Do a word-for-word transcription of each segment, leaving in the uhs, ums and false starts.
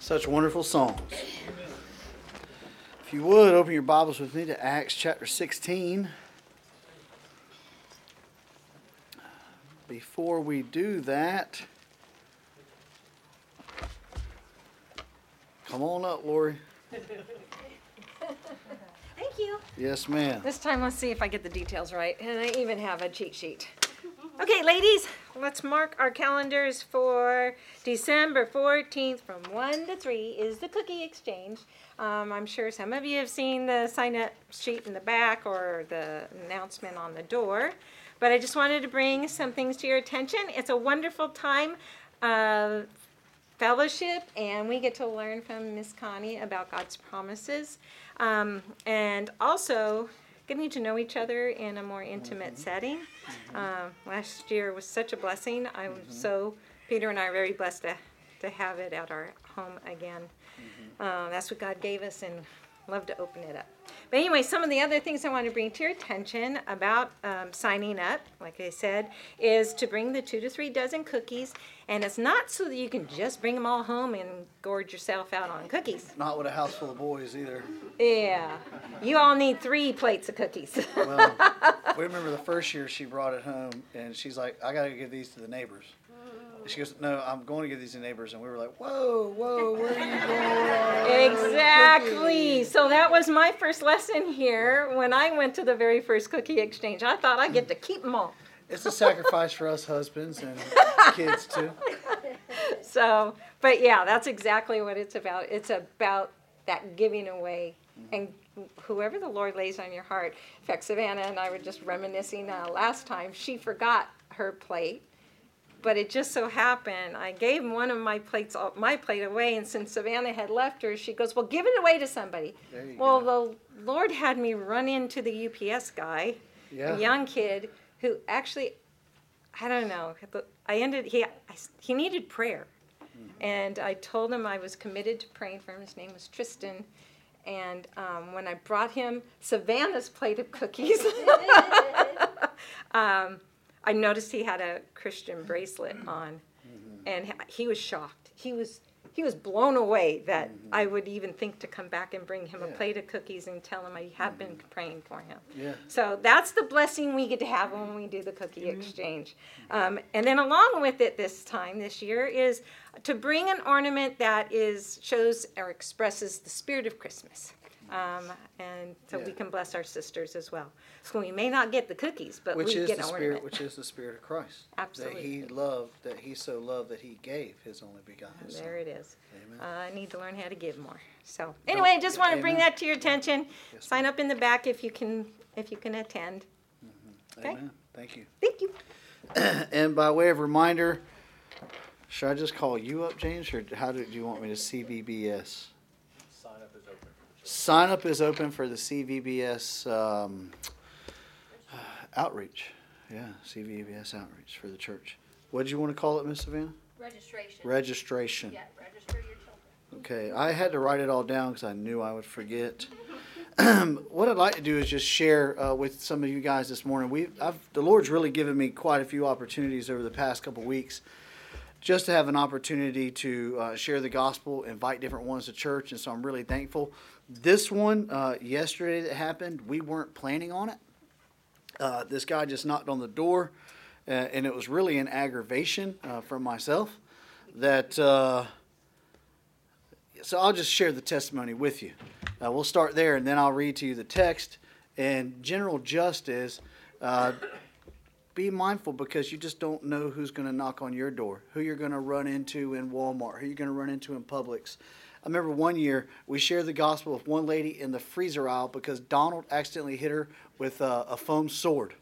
Such wonderful songs. If you would, open your Bibles with me to Acts chapter sixteen. Before we do that, come on up, Lori. Thank you. Yes, ma'am. This time, let's see if I get the details right. And I even have a cheat sheet. Okay, ladies, let's mark our calendars for December fourteenth from one to three is the cookie exchange. Um, I'm sure some of you have seen the sign-up sheet in the back or the announcement on the door. But I just wanted to bring some things to your attention. It's a wonderful time of fellowship, and we get to learn from Miss Connie about God's promises. Um, and also getting to know each other in a more intimate mm-hmm. setting. Mm-hmm. Uh, last year was such a blessing. I was mm-hmm. so, Peter and I are very blessed to, to have it at our home again. Mm-hmm. Uh, that's what God gave us, and love to open it up. But anyway, some of the other things I want to bring to your attention about um, signing up, like I said, is to bring the two to three dozen cookies. And it's not so that you can just bring them all home and gorge yourself out on cookies. Not with a house full of boys either. Yeah. You all need three plates of cookies. Well, we remember the first year she brought it home, and she's like, I got to give these to the neighbors. She goes, no, I'm going to give these to neighbors. And we were like, whoa, whoa, where are you going? Exactly. So that was my first lesson here when I went to the very first cookie exchange. I thought I get to keep them all. It's a sacrifice for us husbands and kids, too. So, but yeah, that's exactly what it's about. It's about that giving away. And whoever the Lord lays on your heart. In fact, Savannah and I were just reminiscing uh, last time. She forgot her plate. But it just so happened, I gave one of my plates, my plate away, and since Savannah had left her, she goes, well, give it away to somebody. There you well, go. The Lord had me run into the U P S guy, yeah. a young kid, who actually, I don't know, I ended, he, I, he needed prayer. Mm-hmm. And I told him I was committed to praying for him. His name was Tristan. And um, when I brought him Savannah's plate of cookies, um, I noticed he had a Christian bracelet on, mm-hmm. and he was shocked. He was he was blown away that mm-hmm. I would even think to come back and bring him yeah. a plate of cookies and tell him I have mm-hmm. been praying for him. Yeah. So that's the blessing we get to have when we do the cookie mm-hmm. exchange. Um, and then along with it this time, this year, is to bring an ornament that is shows or expresses the spirit of Christmas. Um, and so yeah. we can bless our sisters as well. So we may not get the cookies, but which we is get the an spirit, ornament. Which is the spirit of Christ. Absolutely. That he loved, that he so loved that he gave his only begotten and Son. There it is. Amen. Uh, I need to learn how to give more. So anyway, I just want to bring that to your attention. Yes, Sign up in the back if you can, if you can attend. Mm-hmm. Okay. Amen. Thank you. Thank you. And by way of reminder, should I just call you up, James, or how do, do you want me to C V B S? Sign up is open. Sign up is open for the C V B S um, uh, outreach. Yeah, C V B S outreach for the church. What did you want to call it, Miss Savannah? Registration. Registration. Yeah, register your children. Okay, I had to write it all down because I knew I would forget. What I'd like to do is just share uh, with some of you guys this morning. We, I've, the Lord's really given me quite a few opportunities over the past couple weeks just to have an opportunity to uh, share the gospel, invite different ones to church, and so I'm really thankful. This one, uh, yesterday that happened, we weren't planning on it. Uh, this guy just knocked on the door, uh, and it was really an aggravation uh, from myself that, uh, so I'll just share the testimony with you. Uh, we'll start there, and then I'll read to you the text. And general justice, uh, be mindful because you just don't know who's going to knock on your door, who you're going to run into in Walmart, who you're going to run into in Publix. I remember one year we shared the gospel with one lady in the freezer aisle because Donald accidentally hit her with a, a foam sword.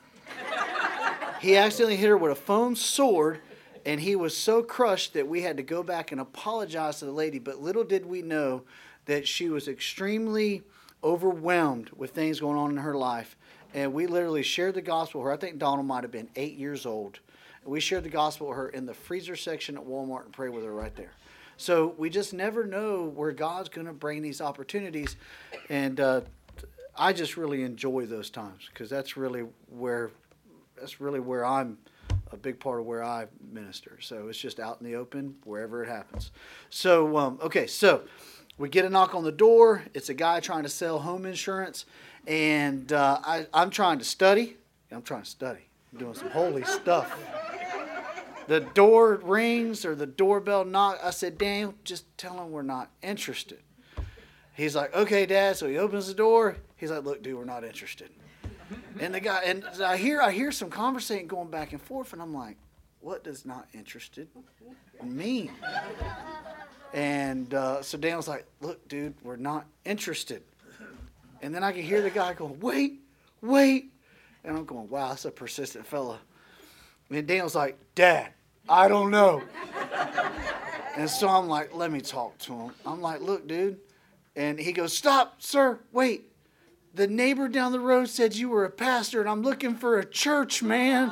He accidentally hit her with a foam sword, and he was so crushed that we had to go back and apologize to the lady. But little did we know that she was extremely overwhelmed with things going on in her life. And we literally shared the gospel with her. I think Donald might have been eight years old. We shared the gospel with her in the freezer section at Walmart and prayed with her right there. So we just never know where God's going to bring these opportunities. And uh, I just really enjoy those times because that's really where that's really where I'm a big part of where I minister. So it's just out in the open, wherever it happens. So, um, okay, so we get a knock on the door. It's a guy trying to sell home insurance. And uh, I, I'm trying to study. I'm trying to study. I'm doing some holy stuff. The door rings or the doorbell knock. I said, Daniel, just tell him we're not interested. He's like, okay, Dad. So he opens the door. He's like, look, dude, we're not interested. And the guy, and I hear, I hear some conversation going back and forth, and I'm like, what does not interested mean? And uh, so Daniel's like, look, dude, we're not interested. And then I can hear the guy going, wait, wait. And I'm going, wow, that's a persistent fella. And Daniel's like, Dad, I don't know. And so I'm like, let me talk to him. I'm like, look, dude. And he goes, stop, sir, wait. The neighbor down the road said you were a pastor, and I'm looking for a church, man.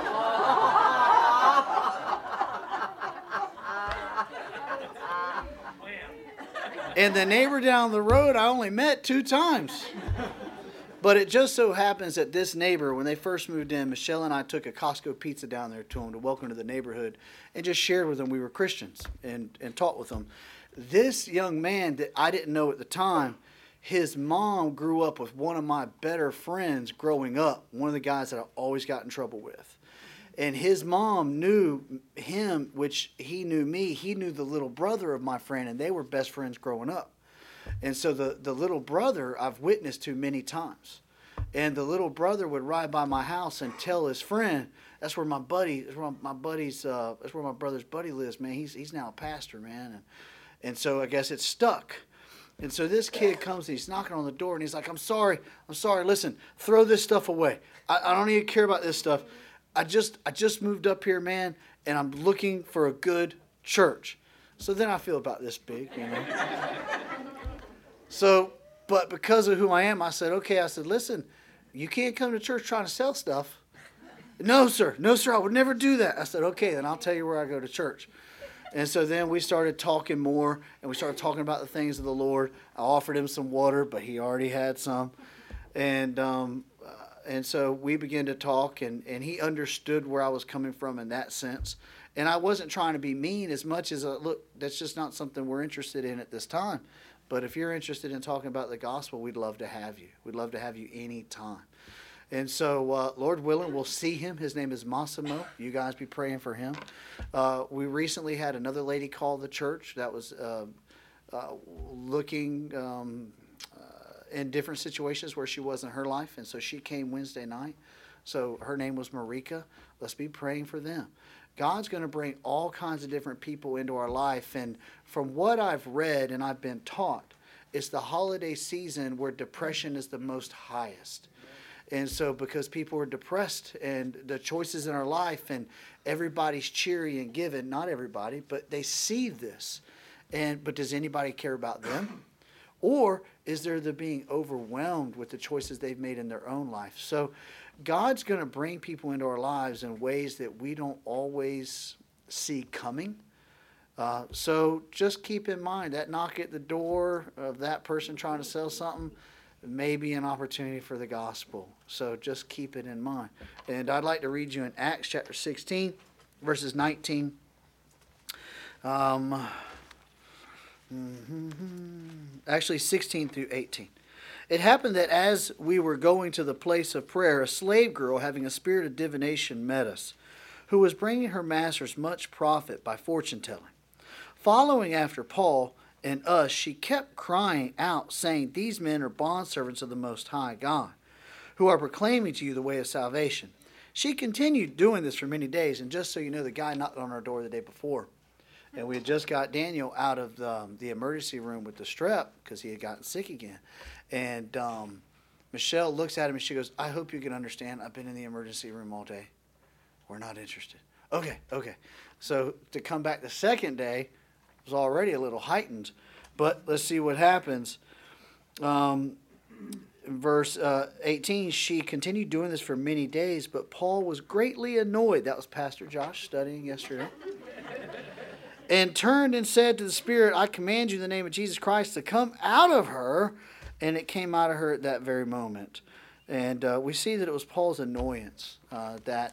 And the neighbor down the road I only met two times. But it just so happens that this neighbor, when they first moved in, Michelle and I took a Costco pizza down there to him to welcome to the neighborhood and just shared with them we were Christians and, and taught with them. This young man that I didn't know at the time, his mom grew up with one of my better friends growing up, one of the guys that I always got in trouble with. And his mom knew him, which he knew me. He knew the little brother of my friend, and they were best friends growing up. And so the, the little brother I've witnessed to many times. And the little brother would ride by my house and tell his friend, that's where my buddy, that's where my buddy's, uh, that's where my brother's buddy lives, man. He's he's now a pastor, man. And, and so I guess it's stuck. And so this kid comes and he's knocking on the door and he's like, I'm sorry, I'm sorry, listen, throw this stuff away. I, I don't even care about this stuff. I just I just moved up here, man, and I'm looking for a good church. So then I feel about this big, you know. So, but because of who I am, I said, okay, I said, listen, you can't come to church trying to sell stuff. No, sir. No, sir, I would never do that. I said, okay, then I'll tell you where I go to church. And so then we started talking more, and we started talking about the things of the Lord. I offered him some water, but he already had some. And um, uh, and so we began to talk, and, and he understood where I was coming from in that sense. And I wasn't trying to be mean as much as, a, look, that's just not something we're interested in at this time. But if you're interested in talking about the gospel, we'd love to have you. We'd love to have you anytime. And so, uh, Lord willing, we'll see him. His name is Massimo. You guys be praying for him. Uh, we recently had another lady call the church that was uh, uh, looking um, uh, in different situations where she was in her life. And so she came Wednesday night. So her name was Marika. Let's be praying for them. God's going to bring all kinds of different people into our life. And from what I've read and I've been taught, it's the holiday season where depression is the most highest. And so because people are depressed and the choices in our life and everybody's cheery and giving, not everybody, but they see this. And but does anybody care about them? Or is there the being overwhelmed with the choices they've made in their own life? So God's going to bring people into our lives in ways that we don't always see coming. Uh, so just keep in mind that knock at the door of that person trying to sell something may be an opportunity for the gospel. So just keep it in mind. And I'd like to read you in Acts chapter sixteen, verses nineteen. Um, actually, sixteen through eighteen. It happened that as we were going to the place of prayer, a slave girl having a spirit of divination met us, who was bringing her masters much profit by fortune telling. Following after Paul and us, she kept crying out, saying, these men are bondservants of the Most High God, who are proclaiming to you the way of salvation. She continued doing this for many days, and just so you know, the guy knocked on our door the day before. And we had just got Daniel out of the, um, the emergency room with the strep because he had gotten sick again. And um, Michelle looks at him and she goes, I hope you can understand. I've been in the emergency room all day. We're not interested. Okay, okay. So to come back the second day was already a little heightened. But let's see what happens. Um, verse uh, eighteen, she continued doing this for many days, but Paul was greatly annoyed. That was Pastor Josh studying yesterday. And turned and said to the spirit, I command you in the name of Jesus Christ to come out of her. And it came out of her at that very moment. And uh, we see that it was Paul's annoyance uh, that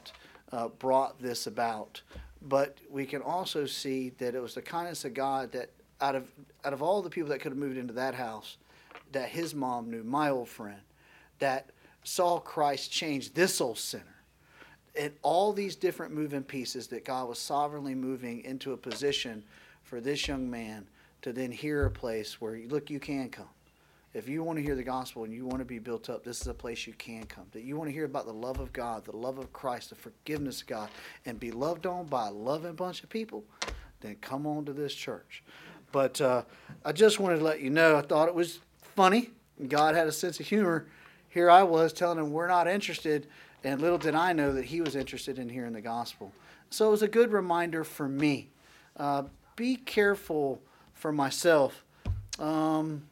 uh, brought this about. But we can also see that it was the kindness of God that out of out of all the people that could have moved into that house, that his mom knew, my old friend, that saw Christ change this old sinner. And all these different moving pieces that God was sovereignly moving into a position for this young man to then hear a place where, look, you can come. If you want to hear the gospel and you want to be built up, this is a place you can come. That you want to hear about the love of God, the love of Christ, the forgiveness of God, and be loved on by a loving bunch of people, then come on to this church. But uh, I just wanted to let you know, I thought it was funny. God had a sense of humor. Here I was telling him we're not interested, and little did I know that he was interested in hearing the gospel. So it was a good reminder for me. Uh, be careful for myself. Um...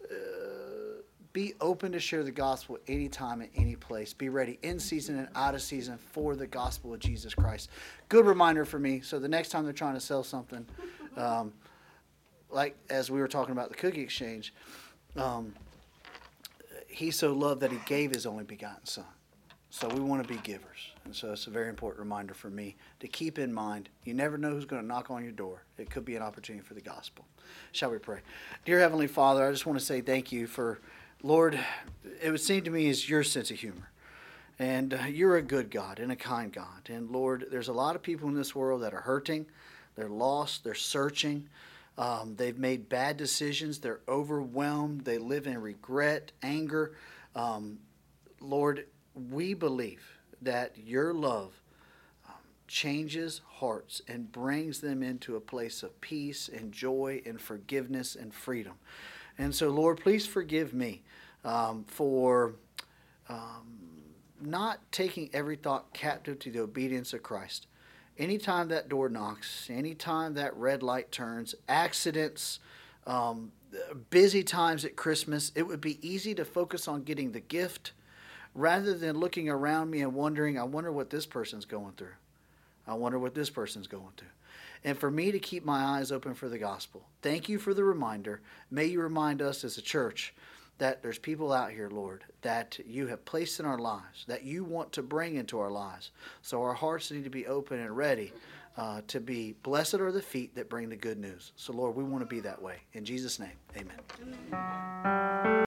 Be open to share the gospel anytime, at any place. Be ready in season and out of season for the gospel of Jesus Christ. Good reminder for me. So the next time they're trying to sell something, um, like as we were talking about the cookie exchange, um, he so loved that he gave his only begotten son. So we want to be givers. And so it's a very important reminder for me to keep in mind. You never know who's going to knock on your door. It could be an opportunity for the gospel. Shall we pray? Dear Heavenly Father, I just want to say thank you for, Lord, it would seem to me is your sense of humor. And uh, you're a good God and a kind God. And Lord, there's a lot of people in this world that are hurting. They're lost. They're searching. Um, they've made bad decisions. They're overwhelmed. They live in regret, anger. Um, Lord, we believe that your love um, changes hearts and brings them into a place of peace and joy and forgiveness and freedom. And so, Lord, please forgive me um, for um, not taking every thought captive to the obedience of Christ. Anytime that door knocks, anytime that red light turns, accidents, um, busy times at Christmas, it would be easy to focus on getting the gift rather than looking around me and wondering, I wonder what this person's going through. I wonder what this person's going through. And for me to keep my eyes open for the gospel. Thank you for the reminder. May you remind us as a church that there's people out here, Lord, that you have placed in our lives, that you want to bring into our lives. So our hearts need to be open and ready uh, to be blessed are the feet that bring the good news. So, Lord, we want to be that way. In Jesus' name, amen.